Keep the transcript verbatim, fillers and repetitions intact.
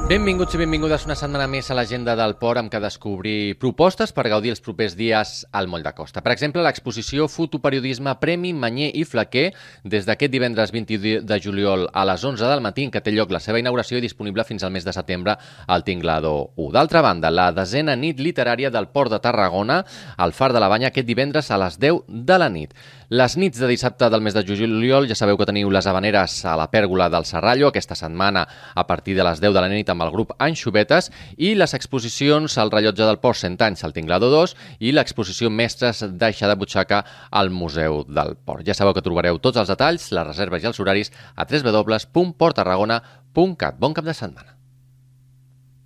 Benvinguts i benvingudes una setmana més a l'agenda del port amb què descobrir propostes per gaudir els propers dies al Moll de Costa. Per exemple, l'exposició Fotoperiodisme Premi Manyer i Flaquer des d'aquest divendres vint de juliol a les onze del matí, en què té lloc la seva inauguració i disponible fins al mes de setembre al Tinglado u. D'altra banda, la desena nit literària del Port de Tarragona al Far de la Banya aquest divendres a les deu de la nit. Les nits de dissabte del mes de juliol ja sabeu que teniu les Havaneres a la Pèrgola del Serrallo aquesta setmana a partir de les deu de la nit amb el grup Anxovetes i les exposicions al Rellotge del Port cent anys al Tinglado dos i l'exposició Mestres d'Aixa de Butxaca al Museu del Port. Ja sabeu que trobareu tots els detalls, les reserves i els horaris a w w w punt port tarragona punt cat. Bon cap de setmana.